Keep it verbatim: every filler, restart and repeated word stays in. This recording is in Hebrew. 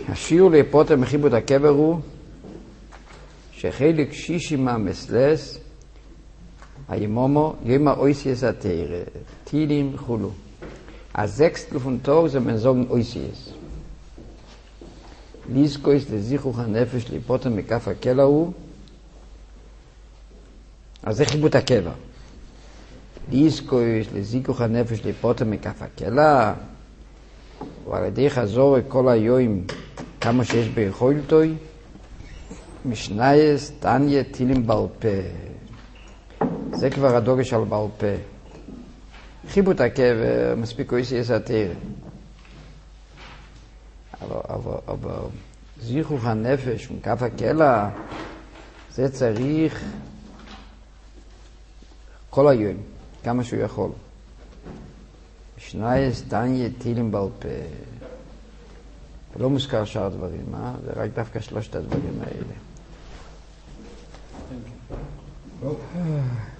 השיעור לפוטר מחיבות הקבר הוא שחלק שישי מהמסלס הימומו ימה אויסיאס התאיר טילים חולו הסקסטל פון טוג זה מנזוגן אויסיאס ליסקויס לזיכוך הנפש לפוטר מכף הקלע הוא אז זה חיבות הקבר ליסקויס לזיכוך הנפש לפוטר מכף הקלע ועל ידי חזור כל היום כמה שיש ביכולתוי משנייס תניה טילים בעל פה זה כבר הדוגש על בעל פה חיבות הקבר מספיק אויסיאס התאיר אבל, אבל, אבל זיכוך הנפש מכף הקלע זה צריך כל היום כמה שהוא יכול משנייס תניה טילים בעל פה לא מוזכר שאר הדברים, אה? זה רק דווקא שלושת הדברים האלה. Thank you.